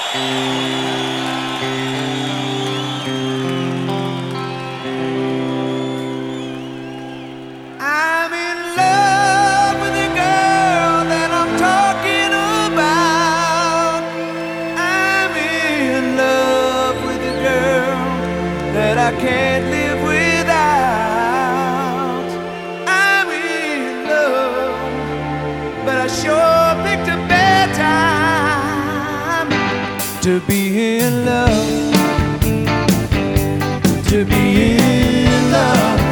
I'm in love with the girl that I'm talking about. I'm in love with the girl that I can't live without. I'm in love, but I sure picked a bad time to be in love, to be in love.